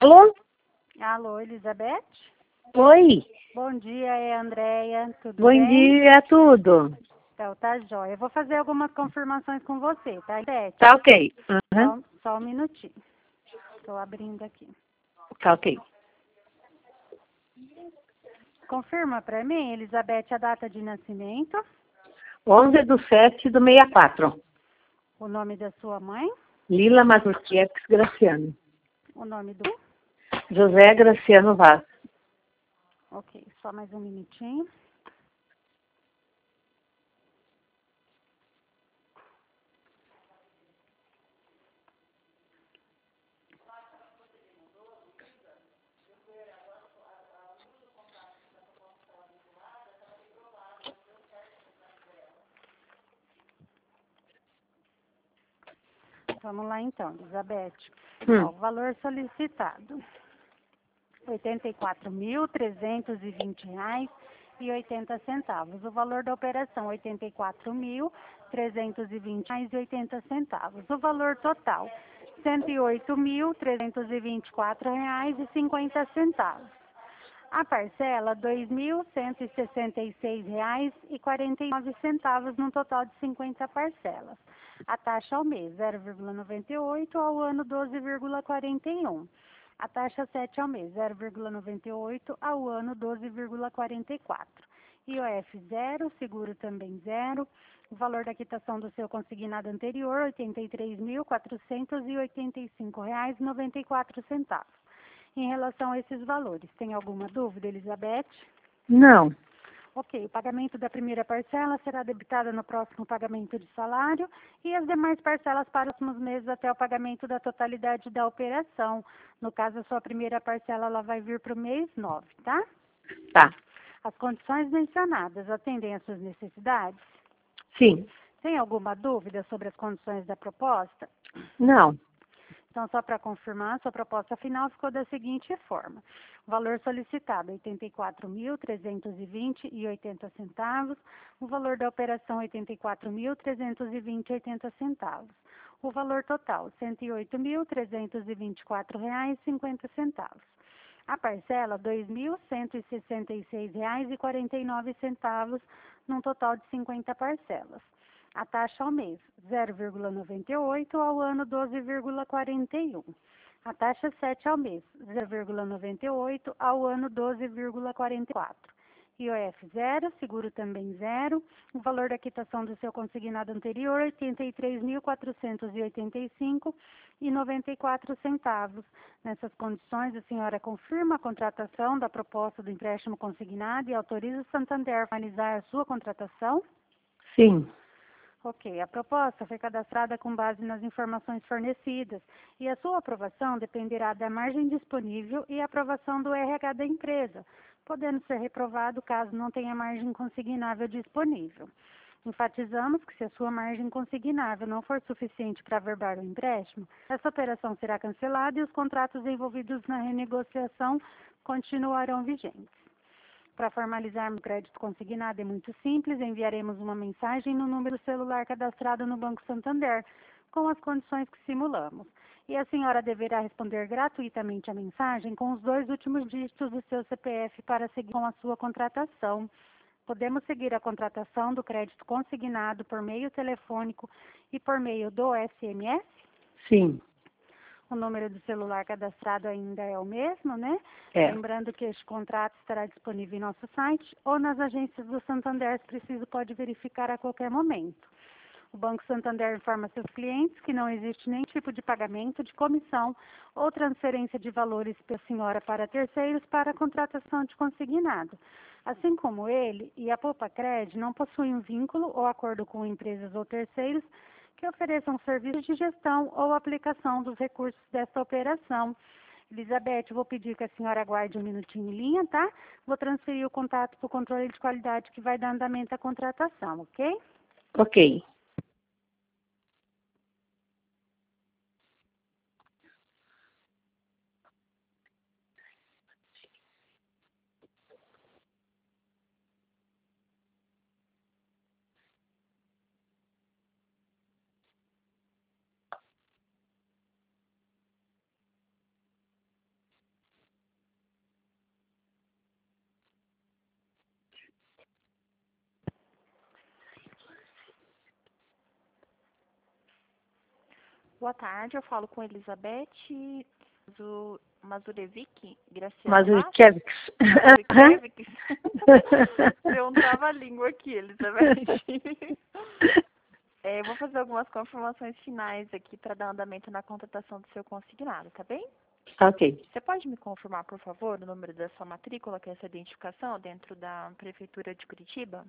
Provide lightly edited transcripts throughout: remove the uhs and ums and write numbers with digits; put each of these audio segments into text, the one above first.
Alô? Alô, Elizabeth? Oi, Bom dia, é a Andréia, tudo bom bem? dia, tudo. Então, tá jóia. Eu vou fazer algumas confirmações com você, tá, Elizabeth? Tá ok. Uhum. Só um minutinho. Estou abrindo aqui. Tá ok. Confirma para mim, Elizabeth, a data de nascimento, 11/7/64. o nome da sua mãe, Lila Mazurkiex Graciano. o nome do... José Graciano Vaz. Ok, só mais um minutinho. Vamos lá então, Elizabeth. Ó, o valor solicitado, R$ 84.320,80. O valor da operação, R$ 84.320,80. O valor total, R$ 108.324,50. A parcela, R$ 2.166,49, num total de 50 parcelas. A taxa ao mês, 0,98, ao ano, 12,41. A taxa 7 ao mês, 0,98, ao ano, 12,44. IOF 0, seguro também 0. O valor da quitação do seu consignado anterior, R$ 83.485,94. Em relação a esses valores, tem alguma dúvida, Elizabeth? Não. Ok, o pagamento da primeira parcela será debitado no próximo pagamento de salário e as demais parcelas para os próximos meses até o pagamento da totalidade da operação. No caso, a sua primeira parcela ela vai vir para o mês 9, tá? Tá. As condições mencionadas atendem às suas necessidades? Sim. Tem alguma dúvida sobre as condições da proposta? Não. Então, só para confirmar, sua proposta final ficou da seguinte forma. O valor solicitado, R$ 84.320,80. O valor da operação, R$ 84.320,80. O valor total, R$ 108.324,50. A parcela, R$ 2.166,49, num total de 50 parcelas. A taxa ao mês, 0,98, ao ano, 12,41. A taxa 7 ao mês, 0,98, ao ano, 12,44. IOF 0, seguro também 0. O valor da quitação do seu consignado anterior, R$ 83.485,94. Nessas condições, a senhora confirma a contratação da proposta do empréstimo consignado e autoriza o Santander a finalizar a sua contratação? Sim. Ok, a proposta foi cadastrada com base nas informações fornecidas e a sua aprovação dependerá da margem disponível e aprovação do RH da empresa, podendo ser reprovado caso não tenha margem consignável disponível. Enfatizamos que se a sua margem consignável não for suficiente para averbar o empréstimo, essa operação será cancelada e os contratos envolvidos na renegociação continuarão vigentes. Para formalizarmos o crédito consignado é muito simples, enviaremos uma mensagem no número celular cadastrado no Banco Santander, com as condições que simulamos. E a senhora deverá responder gratuitamente a mensagem com os 2 últimos dígitos do seu CPF para seguir com a sua contratação. Podemos seguir a contratação do crédito consignado por meio telefônico e por meio do SMS? Sim. O número do celular cadastrado ainda é o mesmo, né? É. Lembrando que este contrato estará disponível em nosso site ou nas agências do Santander, se preciso, pode verificar a qualquer momento. O Banco Santander informa seus clientes que não existe nenhum tipo de pagamento de comissão ou transferência de valores pela senhora para terceiros para a contratação de consignado. Assim como ele e a Poupa-Cred não possuem um vínculo ou acordo com empresas ou terceiros que ofereçam serviços de gestão ou aplicação dos recursos desta operação. Elizabeth, vou pedir que a senhora aguarde um minutinho em linha, tá? Vou transferir o contato para o controle de qualidade que vai dar andamento à contratação, ok? Ok. Boa tarde, eu falo com Elizabeth Mazurevic, Graciano Matos. Mazurkiewicz. Mazurevic. Deu um trava-língua aqui, Elizabeth. Eu vou fazer algumas confirmações finais aqui para dar andamento na contratação do seu consignado, tá bem? Ok. Você pode me confirmar, por favor, o número da sua matrícula, que é essa identificação, dentro da Prefeitura de Curitiba?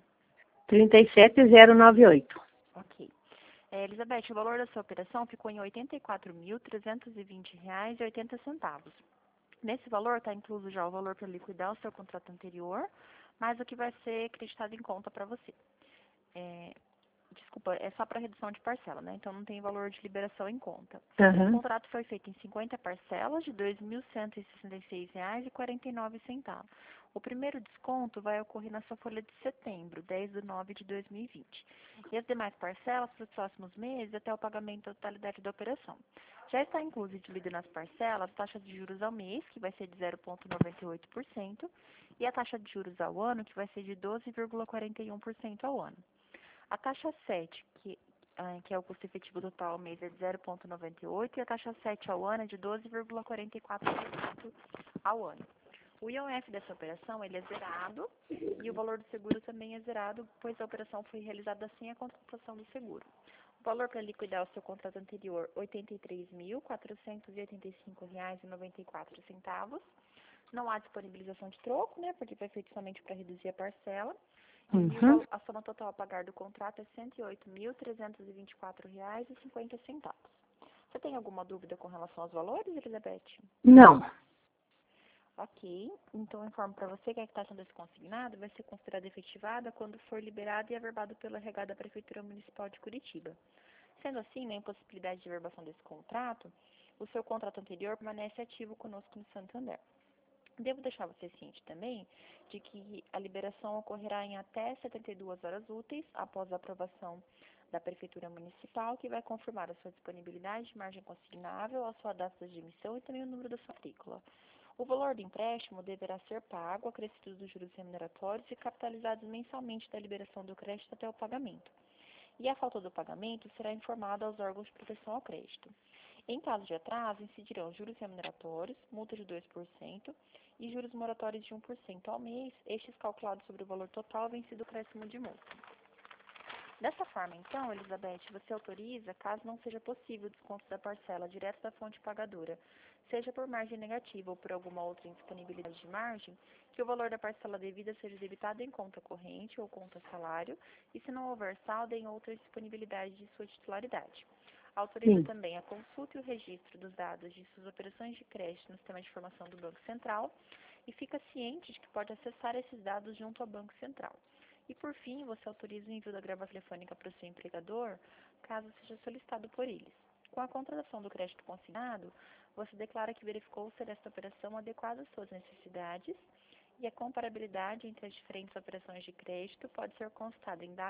37098. Ok. Elizabeth, o valor da sua operação ficou em R$ 84.320,80. Nesse valor está incluso já o valor para liquidar o seu contrato anterior, mais o que vai ser acreditado em conta para você. Desculpa, é só para redução de parcela, né? Então não tem valor de liberação em conta. O contrato foi feito em 50 parcelas de R$ 2.166,49. O primeiro desconto vai ocorrer na sua folha de setembro, 10/9/2020. E as demais parcelas para os próximos meses até o pagamento da totalidade da operação. Já está incluso e diluído nas parcelas a taxa de juros ao mês, que vai ser de 0,98%, e a taxa de juros ao ano, que vai ser de 12,41% ao ano. A taxa 7, que é o custo efetivo total ao mês, é de 0,98 e a taxa 7 ao ano é de 12,44% ao ano. O IOF dessa operação ele é zerado e o valor do seguro também é zerado, pois a operação foi realizada sem a contratação do seguro. O valor para liquidar o seu contrato anterior, R$ 83.485,94. Não há disponibilização de troco, né, porque foi feito somente para reduzir a parcela. E a soma total a pagar do contrato é R$ 108.324,50. Você tem alguma dúvida com relação aos valores, Elizabeth? Não. Ok. Então, eu informo para você que a quitação desse consignado vai ser considerada efetivada quando for liberado e averbado pelo RH da Prefeitura Municipal de Curitiba. Sendo assim, na impossibilidade de averbação desse contrato, o seu contrato anterior permanece ativo conosco no Santander. Devo deixar você ciente também de que a liberação ocorrerá em até 72 horas úteis após a aprovação da Prefeitura Municipal, que vai confirmar a sua disponibilidade de margem consignável, a sua data de emissão e também o número da sua matrícula. O valor do empréstimo deverá ser pago, acrescido dos juros remuneratórios e capitalizados mensalmente da liberação do crédito até o pagamento. E a falta do pagamento será informada aos órgãos de proteção ao crédito. Em caso de atraso, incidirão juros remuneratórios, multa de 2% e juros moratórios de 1% ao mês, estes calculados sobre o valor total vencido o acréscimo de multa. Dessa forma, então, Elizabeth, você autoriza, caso não seja possível o desconto da parcela direto da fonte pagadora, seja por margem negativa ou por alguma outra indisponibilidade de margem, que o valor da parcela devida seja debitado em conta corrente ou conta salário, e se não houver saldo, em outra disponibilidade de sua titularidade. Autoriza também a consulta e o registro dos dados de suas operações de crédito no sistema de informação do Banco Central e fica ciente de que pode acessar esses dados junto ao Banco Central. E, por fim, você autoriza o envio da gravação telefônica para o seu empregador, caso seja solicitado por eles. Com a contratação do crédito consignado, você declara que verificou ser esta operação adequada às suas necessidades e a comparabilidade entre as diferentes operações de crédito pode ser consultada em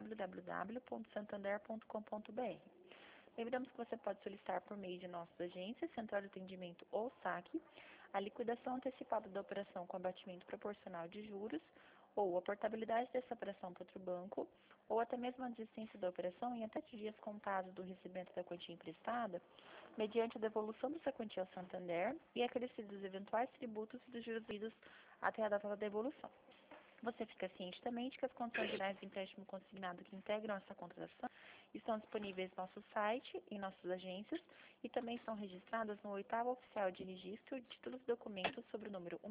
www.santander.com.br. Lembramos que você pode solicitar por meio de nossas agências, Central de Atendimento ou saque, a liquidação antecipada da operação com abatimento proporcional de juros, ou a portabilidade dessa operação para outro banco, ou até mesmo a desistência da operação em até 7 dias contados do recebimento da quantia emprestada, mediante a devolução dessa quantia ao Santander e acrescidos dos eventuais tributos e dos juros devidos até a data da devolução. Você fica ciente também de que as condições gerais de empréstimo consignado que integram essa contratação estão disponíveis no nosso site, em nossas agências, e também estão registradas no 8º Oficial de Registro de Títulos e Documentos sobre o número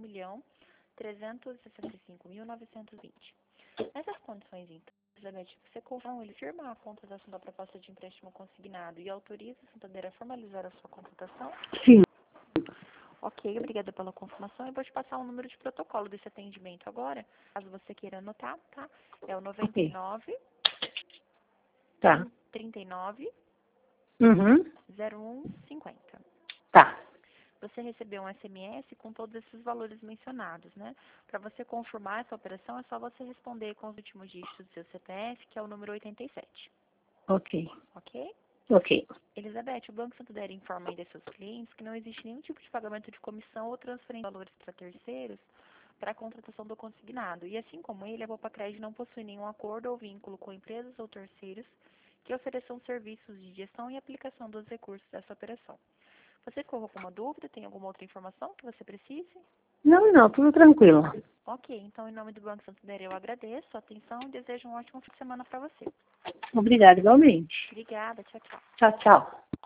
1.365.920. Nessas condições, então, Elizabeth, você confirma ele firma a contratação da proposta de empréstimo consignado e autoriza o Santander a formalizar a sua contratação? Sim. Ok, obrigada pela confirmação. Eu vou te passar o número de protocolo desse atendimento agora, caso você queira anotar, tá? É o 99 Tá. 39 Uhum. 0150. Tá. Você recebeu um SMS com todos esses valores mencionados, né? Para você confirmar essa operação, é só você responder com os últimos dígitos do seu CPF, que é o número 87. Ok. Ok? Ok. Elizabeth, o Banco Santander informa ainda seus clientes que não existe nenhum tipo de pagamento de comissão ou transferência de valores para terceiros para a contratação do consignado. E assim como ele, a Bopa Crédito não possui nenhum acordo ou vínculo com empresas ou terceiros que ofereçam serviços de gestão e aplicação dos recursos dessa operação. Você ficou com alguma dúvida? Tem alguma outra informação que você precise? Não, não, tudo tranquilo. Ok, então em nome do Banco Santander eu agradeço a atenção e desejo um ótimo fim de semana para você. Obrigada, igualmente. Obrigada, tchau, tchau. Tchau, tchau.